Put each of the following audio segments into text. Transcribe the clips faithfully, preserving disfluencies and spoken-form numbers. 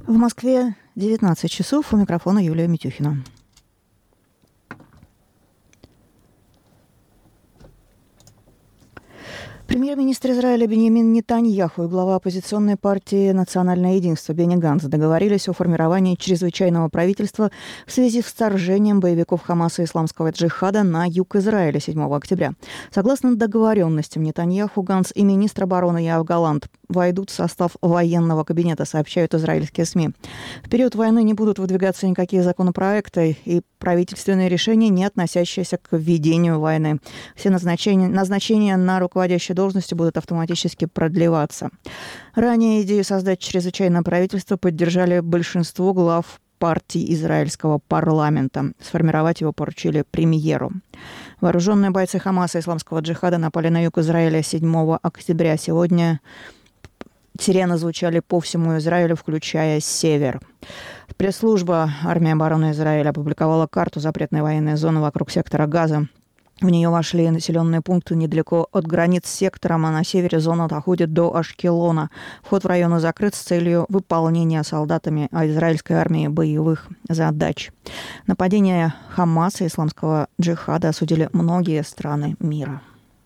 В Москве девятнадцать часов. У микрофона Юлия Митюхина. Премьер-министр Израиля Биньямин Нетаньяху и глава оппозиционной партии «Национальное единство» Бенни Ганц договорились о формировании чрезвычайного правительства в связи с вторжением боевиков Хамаса и Исламского джихада на юг Израиля седьмого октября. Согласно договоренностям, Нетаньяху, Ганц и министр обороны Йоав Галант войдут в состав военного кабинета, сообщают израильские СМИ. В период войны не будут выдвигаться никакие законопроекты и правительственные решения, не относящиеся к ведению войны. Все назначения, назначения на руководящие должности будут автоматически продлеваться. Ранее идею создать чрезвычайное правительство поддержали большинство глав партий израильского парламента. Сформировать его поручили премьеру. Вооруженные бойцы Хамаса и Исламского джихада напали на юг Израиля седьмого октября. Сегодня сирены звучали по всему Израилю, включая север. Пресс-служба армии обороны Израиля опубликовала карту запретной военной зоны вокруг сектора Газа. В нее вошли населенные пункты недалеко от границ с сектором, а на севере зона доходит до Ашкелона. Вход в районы закрыт с целью выполнения солдатами израильской армии боевых задач. Нападение Хамаса и Исламского джихада осудили многие страны мира.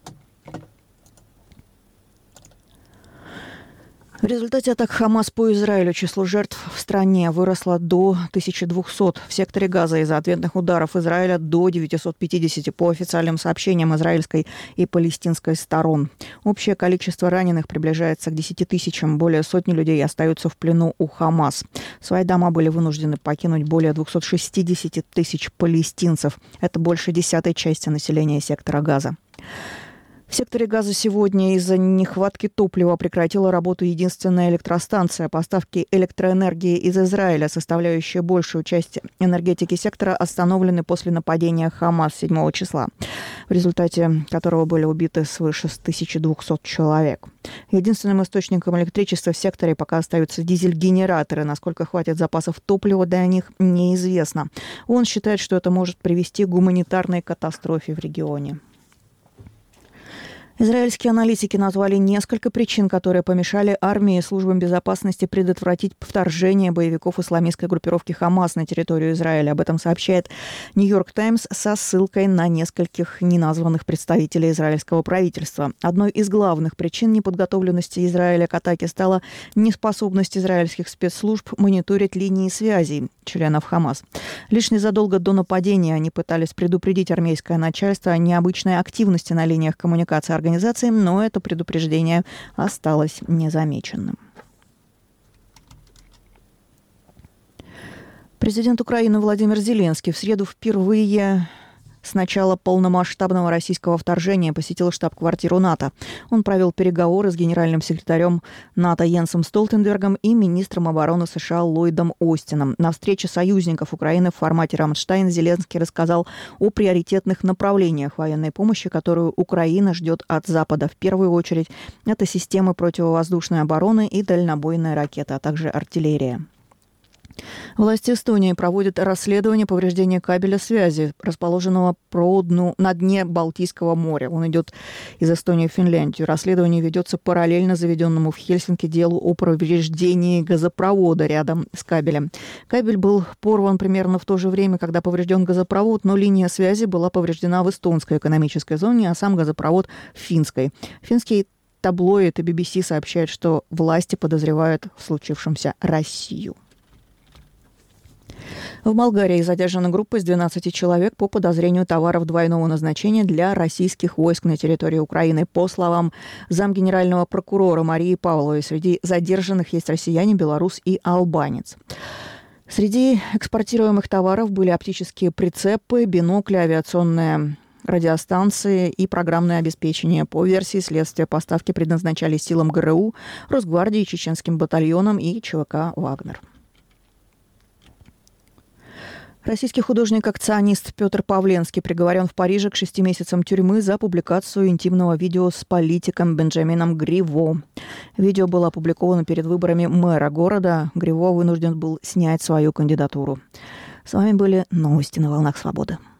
В результате атак Хамас по Израилю число жертв в стране выросло до тысячи двухсот. В секторе Газа из-за ответных ударов Израиля до девятисот пятидесяти по официальным сообщениям израильской и палестинской сторон. Общее количество раненых приближается к десяти тысячам. Более сотни людей остаются в плену у Хамас. Свои дома были вынуждены покинуть более двухсот шестидесяти тысяч палестинцев. Это больше десятой части населения сектора Газа. В секторе Газа сегодня из-за нехватки топлива прекратила работу единственная электростанция. Поставки электроэнергии из Израиля, составляющие большую часть энергетики сектора, остановлены после нападения Хамас седьмого числа, в результате которого были убиты свыше тысячи двухсот человек. Единственным источником электричества в секторе пока остаются дизель-генераторы. Насколько хватит запасов топлива для них, неизвестно. Он считает, что это может привести к гуманитарной катастрофе в регионе. Израильские аналитики назвали несколько причин, которые помешали армии и службам безопасности предотвратить вторжение боевиков исламистской группировки Хамас на территорию Израиля. Об этом сообщает Нью-Йорк Таймс со ссылкой на нескольких неназванных представителей израильского правительства. Одной из главных причин неподготовленности Израиля к атаке стала неспособность израильских спецслужб мониторить линии связей членов Хамас. Лишь незадолго до нападения они пытались предупредить армейское начальство о необычной активности на линиях коммуникации организации, но это предупреждение осталось незамеченным. Президент Украины Владимир Зеленский в среду впервые с начала полномасштабного российского вторжения посетил штаб-квартиру НАТО. Он провел переговоры с генеральным секретарем НАТО Йенсом Столтенбергом и министром обороны США Ллойдом Остином. На встрече союзников Украины в формате «Рамштайн» Зеленский рассказал о приоритетных направлениях военной помощи, которую Украина ждет от Запада. В первую очередь это системы противовоздушной обороны и дальнобойные ракеты, а также артиллерия. Власти Эстонии проводят расследование повреждения кабеля связи, расположенного по дну, на дне Балтийского моря. Он идет из Эстонии в Финляндию. Расследование ведется параллельно заведенному в Хельсинки делу о повреждении газопровода рядом с кабелем. Кабель был порван примерно в то же время, когда поврежден газопровод, но линия связи была повреждена в эстонской экономической зоне, а сам газопровод в финской. Финский таблоид и би би си сообщают, что власти подозревают в случившемся Россию. В Болгарии задержана группа из двенадцати человек по подозрению товаров двойного назначения для российских войск на территории Украины. По словам замгенерального прокурора Марии Павловой, среди задержанных есть россияне, белорус и албанец. Среди экспортируемых товаров были оптические прицепы, бинокли, авиационные радиостанции и программное обеспечение. По версии следствия, поставки предназначались силам ГРУ, Росгвардии, чеченским батальонам и ЧВК «Вагнер». Российский художник-акционист Петр Павленский приговорен в Париже к шести месяцам тюрьмы за публикацию интимного видео с политиком Бенджамином Гриво. Видео было опубликовано перед выборами мэра города. Гриво вынужден был снять свою кандидатуру. С вами были новости на «Волнах Свободы».